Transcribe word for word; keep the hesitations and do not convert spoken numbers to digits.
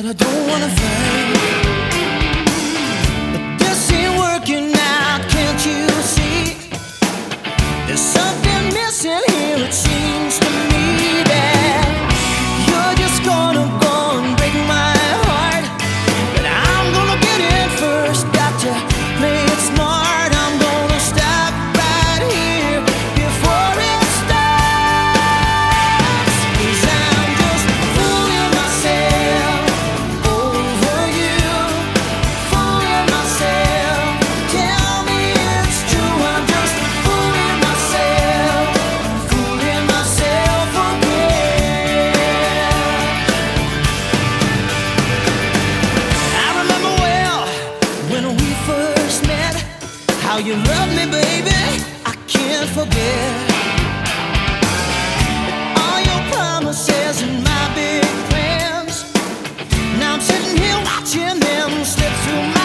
but I don't wanna fight. But this ain't working out, can't you see? There's something missing here, it seems to me that you're just gonna go and break my heart. But I'm gonna get in first, got to play it smart. I'm gonna stop right here before it starts. 'Cause I'm just fooling myself over you, fooling myself. Tell me it's true, I'm just fooling myself, fooling myself again. I remember well when we first met, how you loved me, baby, I can't forget. All your promises and my big plans, now I'm sitting here watching them slip through my